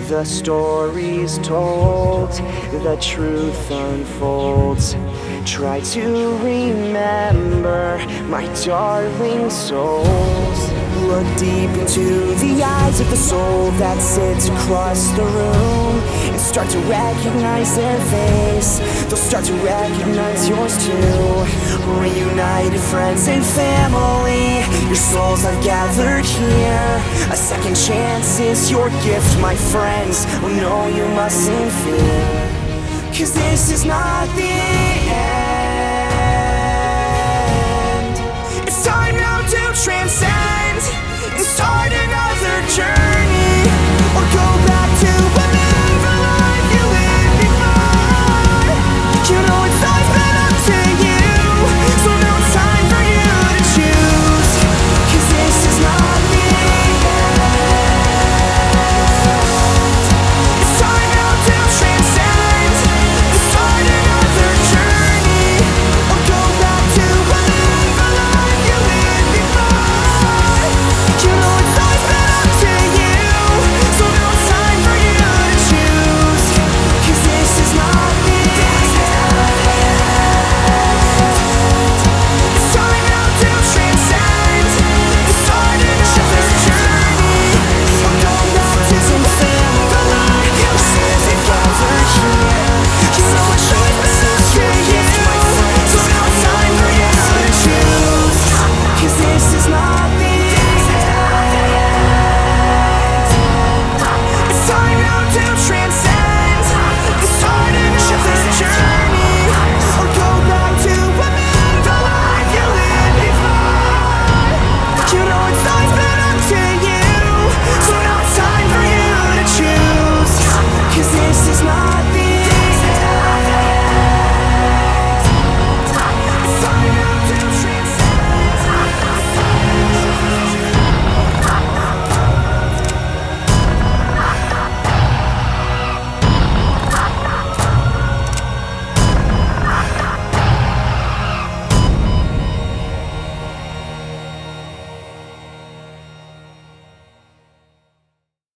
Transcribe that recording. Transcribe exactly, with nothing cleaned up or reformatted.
The story's told, the truth unfolds. Try to remember, my darling souls. Look deep into the eyes of the soul that sits across the room, and start to recognize their face. They'll start to recognize yours too. Reunited friends and family, your souls I've gathered here. A second chance is your gift, my friends. Oh no, you mustn't fear, 'cause this is not the end. It's time now to transcend and start another journey.